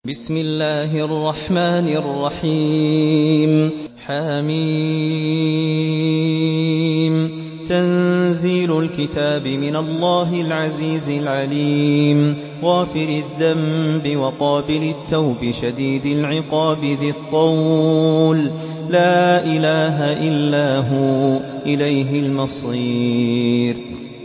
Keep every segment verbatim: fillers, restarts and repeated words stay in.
بسم الله الرحمن الرحيم حميم تنزيل الكتاب من الله العزيز العليم غافر الذنب وقابل التوب شديد العقاب ذي الطول لا إله إلا هو إليه المصير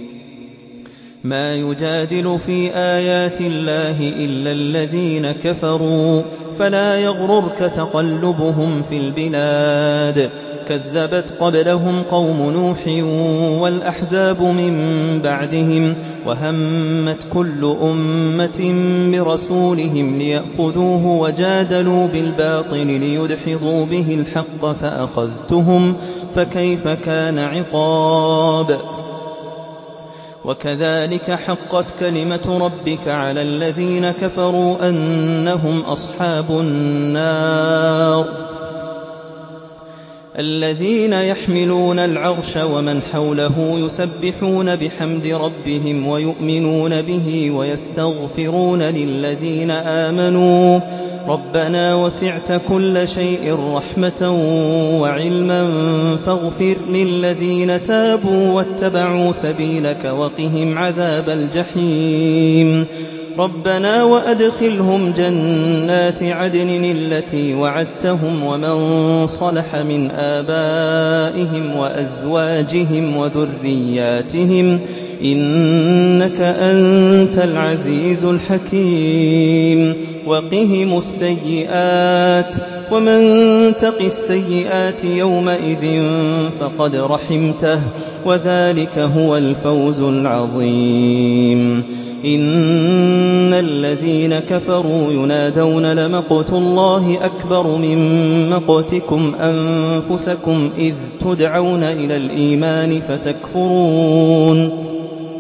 ما يجادل في آيات الله إلا الذين كفروا فلا يغررك تقلبهم في البلاد كذبت قبلهم قوم نوح والأحزاب من بعدهم وهمت كل أمة برسولهم ليأخذوه وجادلوا بالباطل ليدحضوا به الحق فأخذتهم فكيف كان عقاب وكذلك حقت كلمة ربك على الذين كفروا أنهم أصحاب النار الذين يحملون العرش ومن حوله يسبحون بحمد ربهم ويؤمنون به ويستغفرون للذين آمنوا ربنا وسعت كل شيء رحمة وعلما فاغفر للذين تابوا واتبعوا سبيلك وقهم عذاب الجحيم ربنا وأدخلهم جنات عدن التي وعدتهم ومن صلح من آبائهم وأزواجهم وذرياتهم إنك أنت العزيز الحكيم وقهم السيئات ومن تق السيئات يومئذ فقد رحمته وذلك هو الفوز العظيم إن الذين كفروا ينادون لمقت الله أكبر من مقتكم أنفسكم إذ تدعون إلى الإيمان فتكفرون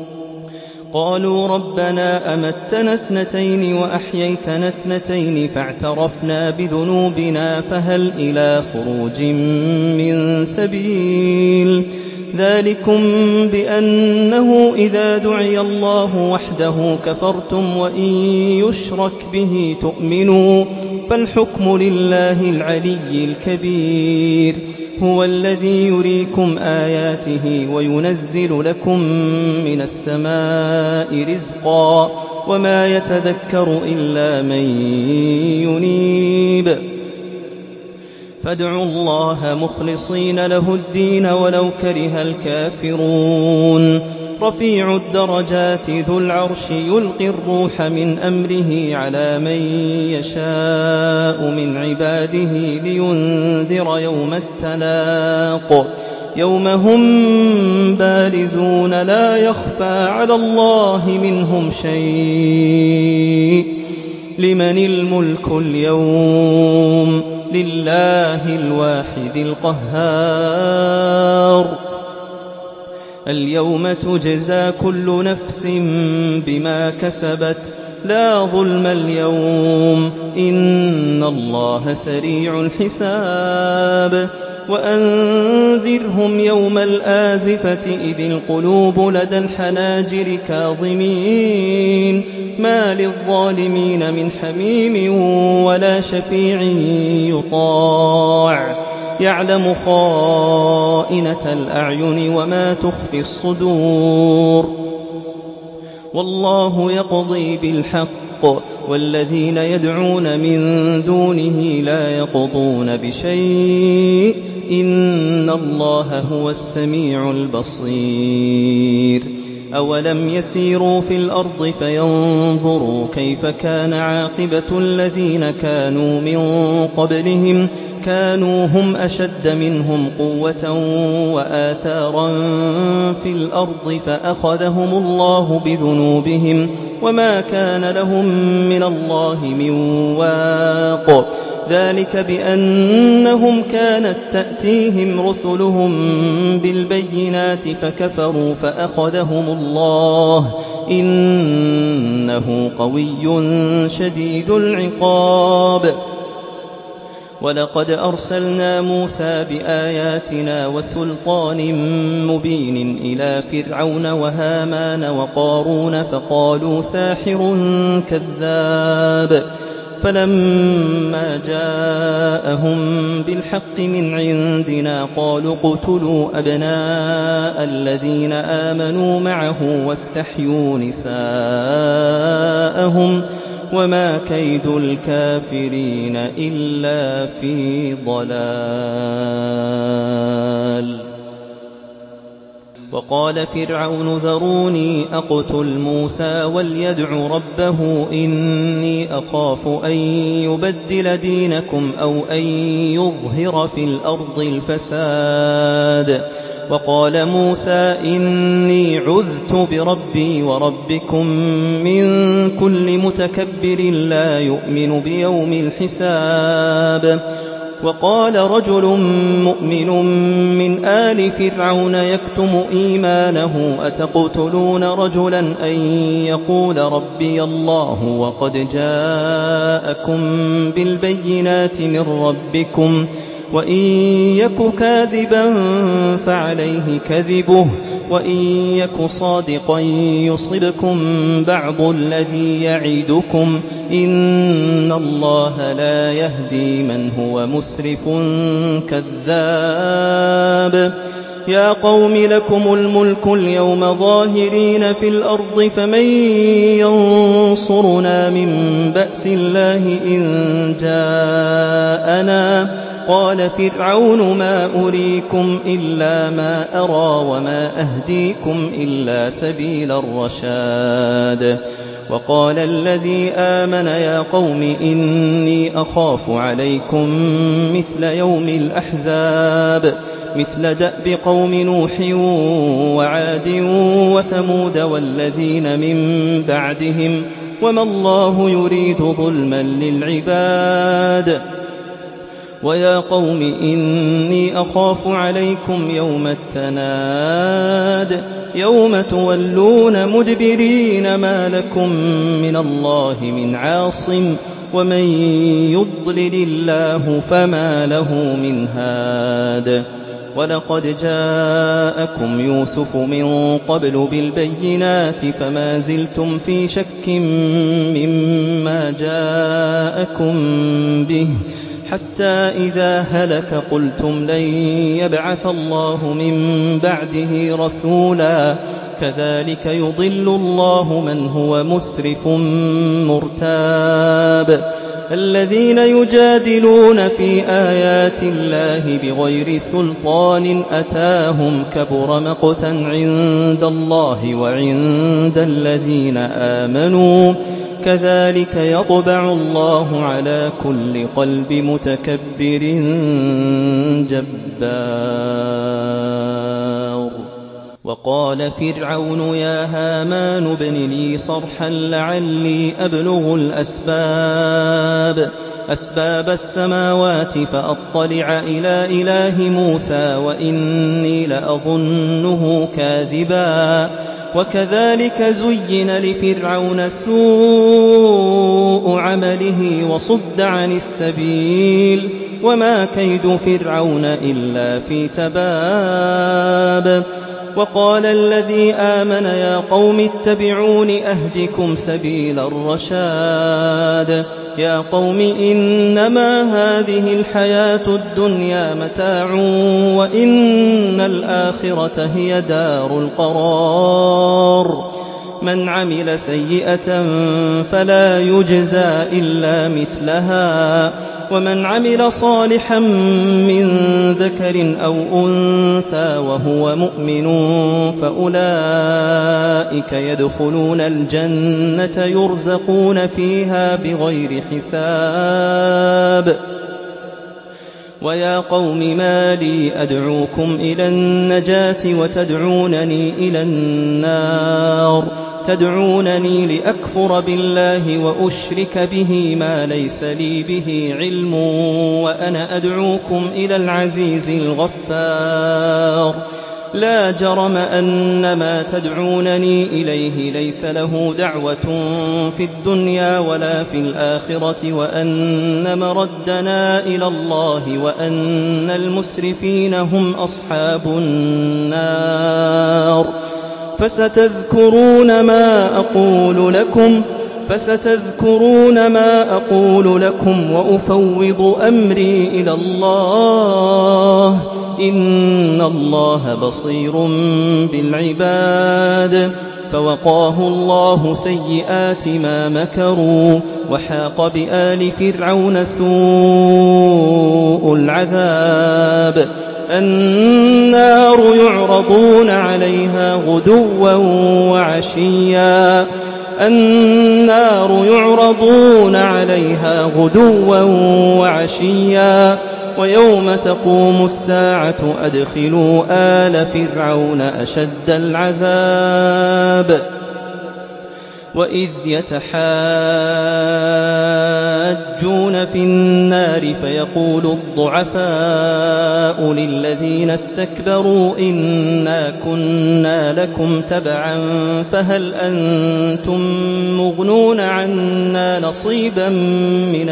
قالوا ربنا أمتنا اثنتين وأحييتنا اثنتين فاعترفنا بذنوبنا فهل إلى خروج من سبيل ذلكم بأنه إذا دعي الله وحده كفرتم وإن يشرك به تؤمنوا فالحكم لله العلي الكبير هو الذي يريكم آياته وينزل لكم من السماء رزقا وما يتذكر إلا من ينيب فادعوا الله مخلصين له الدين ولو كره الكافرون رفيع الدرجات ذو العرش يلقي الروح من أمره على من يشاء من عباده لينذر يوم التلاق يوم هم بارزون لا يخفى على الله منهم شيء لمن الملك اليوم لله الواحد القهار اليوم تجزى كل نفس بما كسبت لا ظلم اليوم إن الله سريع الحساب وأنذرهم يوم الآزفة إذ القلوب لدى الحناجر كاظمين ما للظالمين من حميم ولا شفيع يطاع يعلم خائنة الأعين وما تخفي الصدور والله يقضي بالحق والذين يدعون من دونه لا يقضون بشيء إن الله هو السميع البصير أولم يسيروا في الأرض فينظروا كيف كان عاقبة الذين كانوا من قبلهم كانوا هم أشد منهم قوة وآثارا في الأرض فأخذهم الله بذنوبهم وما كان لهم من الله من واق ذلك بأنهم كانت تأتيهم رسلهم بالبينات فكفروا فأخذهم الله إنه قوي شديد العقاب ولقد أرسلنا موسى بآياتنا وسلطان مبين إلى فرعون وهامان وقارون فقالوا ساحر كذاب فلما جاءهم بالحق من عندنا قالوا اقتلوا أبناء الذين آمنوا معه واستحيوا نساءهم وما كيد الكافرين إلا في ضلال. وقال فرعون ذروني أقتل موسى وليدع ربه إني أخاف أن يبدل دينكم أو أن يظهر في الأرض الفساد. وقال موسى إني عذت بربي وربكم من كل متكبر لا يؤمن بيوم الحساب. وقال رجل مؤمن من آل فرعون يكتم إيمانه أتقتلون رجلا أن يقول ربي الله وقد جاءكم بالبينات من ربكم وإن يك كاذبا فعليه كذبه وإن يك صادقا يصبكم بعض الذي يعدكم إن الله لا يهدي من هو مسرف كذاب. يا قوم لكم الملك اليوم ظاهرين في الأرض فمن ينصرنا من بأس الله إن جاءنا. قال فرعون ما أريكم إلا ما أرى وما أهديكم إلا سبيل الرشاد. وقال الذي آمن يا قوم إني أخاف عليكم مثل يوم الأحزاب مثل دأب قوم نوح وعاد وثمود والذين من بعدهم وما الله يريد ظلما للعباد. ويا قوم إني أخاف عليكم يوم التناد يوم تولون مدبرين ما لكم من الله من عاصم ومن يضلل الله فما له من هاد. ولقد جاءكم يوسف من قبل بالبينات فما زلتم في شك مما جاءكم به حتى إذا هلك قلتم لن يبعث الله من بعده رسولا كذلك يضل الله من هو مسرف مرتاب. الذين يجادلون في آيات الله بغير سلطان أتاهم كبر مقتا عند الله وعند الذين آمنوا كذلك يطبع الله على كل قلب متكبر جبار. وقال فرعون يا هامان ابن لي صرحا لعلي أبلغ الأسباب أسباب السماوات فأطلع إلى إله موسى وإني لأظنه كاذبا. وكذلك زين لفرعون سوء عمله وصد عن السبيل وما كيد فرعون إلا في تباب. وقال الذي آمن يا قوم اتبعون أهدكم سبيل الرشاد. يا قوم إنما هذه الحياة الدنيا متاع وإن الآخرة هي دار القرار. من عمل سيئة فلا يجزى إلا مثلها ومن عمل صالحا من ذكر أو أنثى وهو مؤمن فأولئك يدخلون الجنة يرزقون فيها بغير حساب. ويا قوم ما لي أدعوكم إلى النجاة وتدعونني إلى النار تدعونني لأكفر بالله وأشرك به ما ليس لي به علم وأنا أدعوكم إلى العزيز الغفار. لا جرم أن ما تدعونني إليه ليس له دعوة في الدنيا ولا في الآخرة وأن مردنا إلى الله وأن المسرفين هم أصحاب النار. فستذكرون ما أقول لكم فستذكرون ما أقول لكم وأفوض أمري إلى الله إن الله بصير بالعباد. فوقاه الله سيئات ما مكروا وحاق بآل فرعون سوء العذاب. النار يعرضون عليها غدوا وعشيا النار يعرضون عليها غدوا وعشيا ويوم تقوم الساعة أدخلوا آل فرعون أشد العذاب. وإذ يتحاجون في النار فيقول الضعفاء للذين استكبروا إنا كنا لكم تبعا فهل أنتم مغنون عنا نصيبا من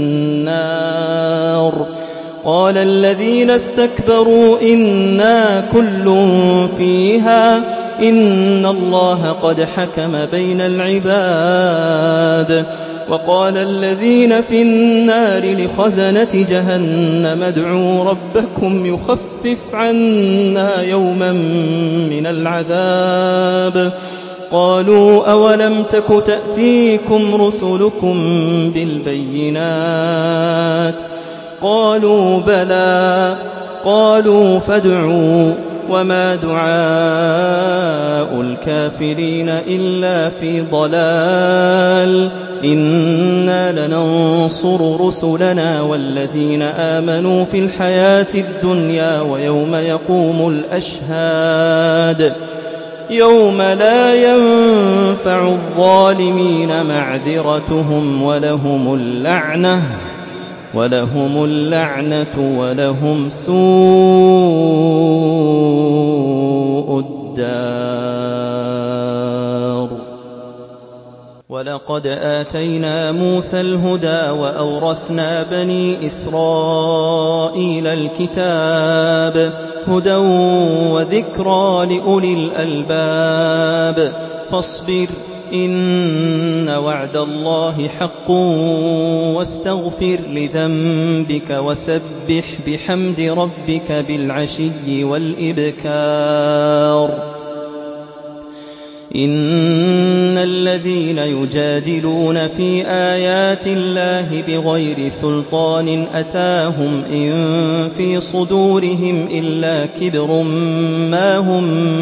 النار قال الذين استكبروا إنا كل فيها إن الله قد حكم بين العباد. وقال الذين في النار لخزنة جهنم ادعوا ربكم يخفف عنا يوما من العذاب. قالوا أولم تك تأتيكم رسلكم بالبينات قالوا بلى قالوا فادعوا وما دعاء الكافرين إلا في ضلال. إنا لننصر رسلنا والذين آمنوا في الحياة الدنيا ويوم يقوم الأشهاد يوم لا ينفع الظالمين معذرتهم ولهم اللعنة ولهم اللعنة ولهم سوء الدار. ولقد آتينا موسى الهدى وأورثنا بني إسرائيل الكتاب هدى وذكرى لأولي الألباب. فاصبر إن وعد الله حق واستغفر لذنبك وسبح بحمد ربك بالعشي والإبكار. إن الذين يجادلون في آيات الله بغير سلطان أتاهم إن في صدورهم إلا كبر ما هم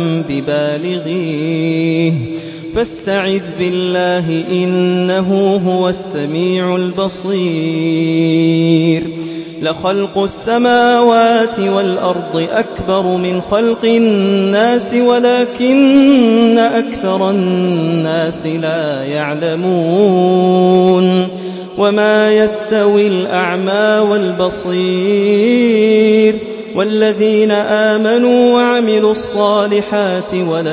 ببالغيه فاستعذ بالله إنه هو السميع البصير. لخلق السماوات والأرض أكبر من خلق الناس ولكن أكثر الناس لا يعلمون. وما يستوي الأعمى والبصير والذين آمنوا وعملوا الصالحات ولا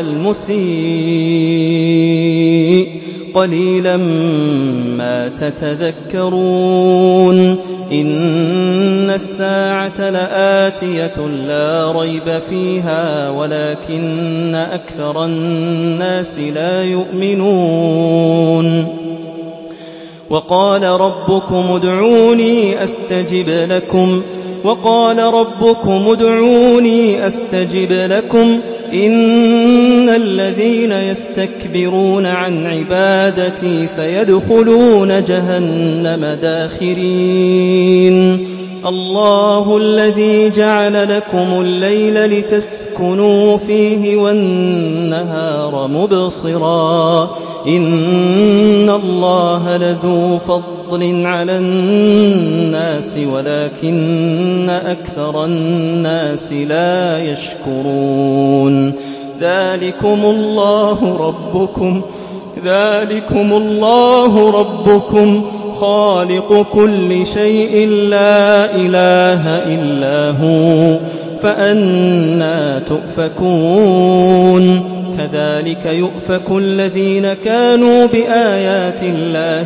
المسيء قليلا ما تتذكرون. إن الساعة لآتية لا ريب فيها ولكن أكثر الناس لا يؤمنون. وقال ربكم ادعوني أستجب لكم وقال ربكم ادعوني أستجب لكم إن الذين يستكبرون عن عبادتي سيدخلون جهنم داخرين. الله الذي جعل لكم الليل لتسكنوا فيه والنهار مبصرا إن الله لذو فضل على الناس ولكن أكثر الناس لا يشكرون. ذلكم الله ربكم ذلكم الله ربكم خالق كل شيء لا إله إلا هو فأنى تؤفكون. كذلك يؤفك الذين كانوا بآيات الله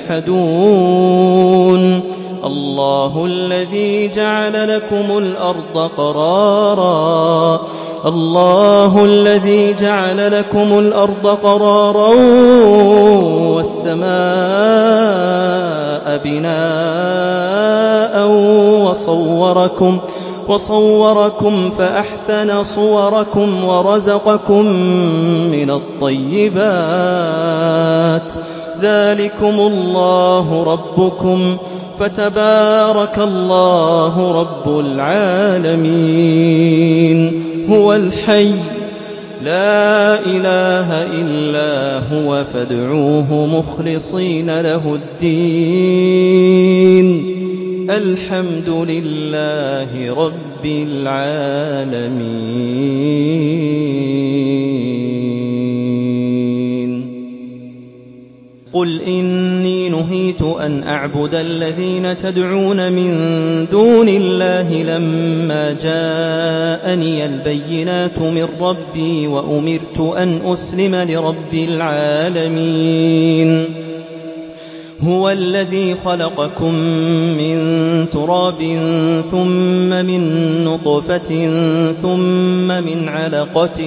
يجحدون. الله الذي جعل لكم الأرض قرارا الله الذي جعل لكم الأرض قرارا والسماء بناء وصوركم وصوركم فأحسن صوركم ورزقكم من الطيبات ذلكم الله ربكم فتبارك الله رب العالمين هو الحي لا إله إلا هو فادعوه مخلصين له الدين الحمد لله رب العالمين قل إني نهيت أن أعبد الذين تدعون من دون الله لما جاءني البينات من ربي وأمرت أن أسلم لرب العالمين هو الذي خلقكم من تراب ثم من نطفة ثم من علقة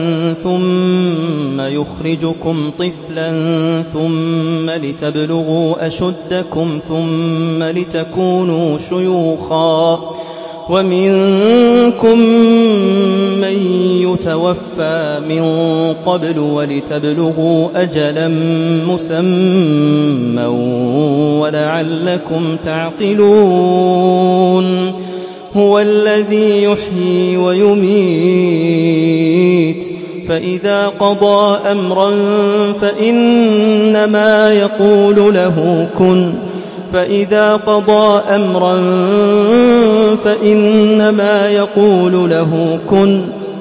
ثم يخرجكم طفلا ثم لتبلغوا أشدكم ثم لتكونوا شيوخا ومنكم من يتوفى من قبل ولتبلغوا أجلا مسمى ولعلكم تعقلون هو الذي يحيي ويميت فإذا قضى أمرا فإنما يقول له كن فإذا قضى أمرا فإنما يقول له كن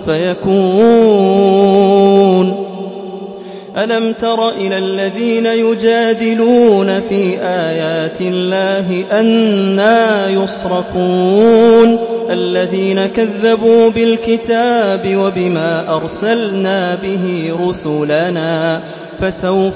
فيكون ألم تر إلى الذين يجادلون في آيات الله أنى يصرفون الذين كذبوا بالكتاب وبما أرسلنا به رسلنا فسوف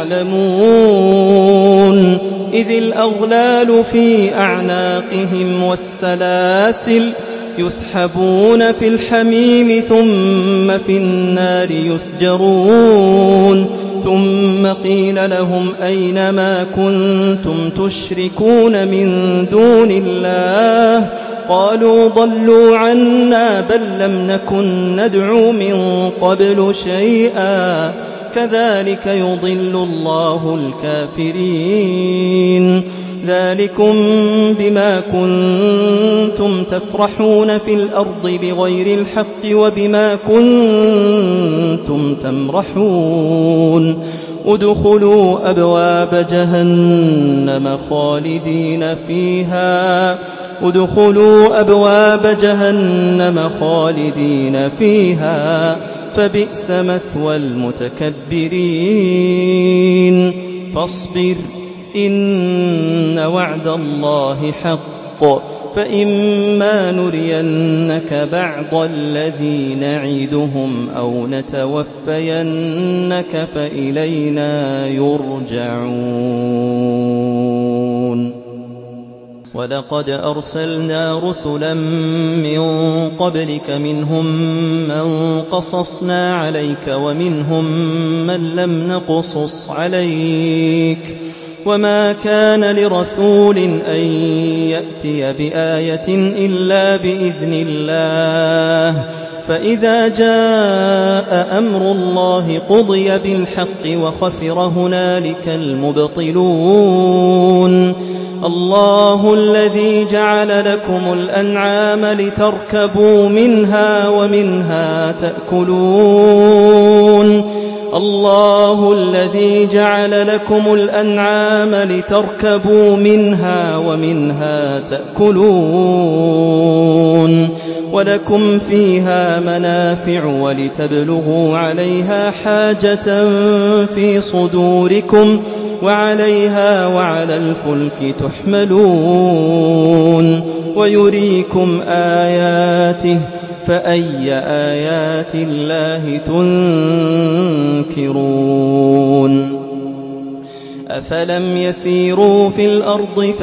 يعلمون إذ الأغلال في أعناقهم والسلاسل يسحبون في الحميم ثم في النار يسجرون ثم قيل لهم أين ما كنتم تشركون من دون الله قالوا ضلوا عنا بل لم نكن ندعو من قبل شيئا كذلك يضل الله الكافرين ذلكم بما كنتم تفرحون في الأرض بغير الحق وبما كنتم تمرحون ادخلوا أبواب جهنم خالدين فيها ادخلوا أبواب جهنم خالدين فيها فبئس مثوى المتكبرين فاصبر إن وعد الله حق فإما نرينك بعض الذي نعدهم أو نتوفينك فإلينا يرجعون ولقد أرسلنا رسلا من قبلك منهم من قصصنا عليك ومنهم من لم نقصص عليك وما كان لرسول أن يأتي بآية إلا بإذن الله فإذا جاء أمر الله قضي بالحق وخسر هنالك المبطلون الله الذي جعل لكم الأنعام لتركبوا منها ومنها تأكلون الله الذي جعل لكم الأنعام لتركبوا منها ومنها تأكلون ولكم فيها منافع ولتبلغوا عليها حاجة في صدوركم وعليها وعلى الفلك تحملون ويريكم آياته فأي آيات الله تنكرون أفلم يسيروا في الأرض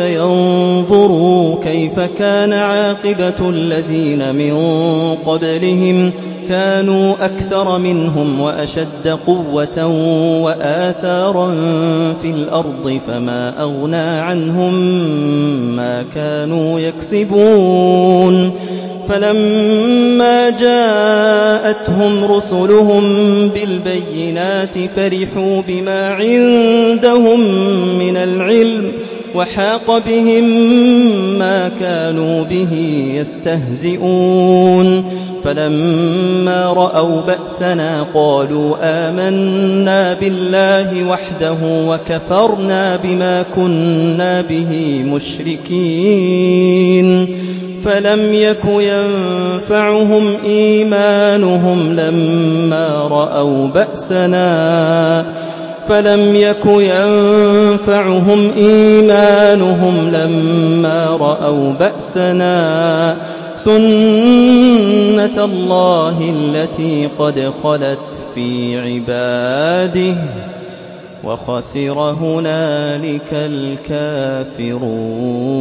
فينظروا كيف كان عاقبة الذين من قبلهم كانوا أكثر منهم وأشد قوة وآثارا في الأرض فما أغنى عنهم ما كانوا يكسبون فلما جاءتهم رسلهم بالبينات فرحوا بما عندهم من العلم وحاق بهم ما كانوا به يستهزئون فلما رأوا بأسنا قالوا آمنا بالله وحده وكفرنا بما كنا به مشركين فلم يك ينفعهم إيمانهم لما رأوا بأسنا فلم يك ينفعهم إيمانهم لما رأوا بأسنا سنة الله التي قد خلت في عباده وخسر هنالك الكافرون.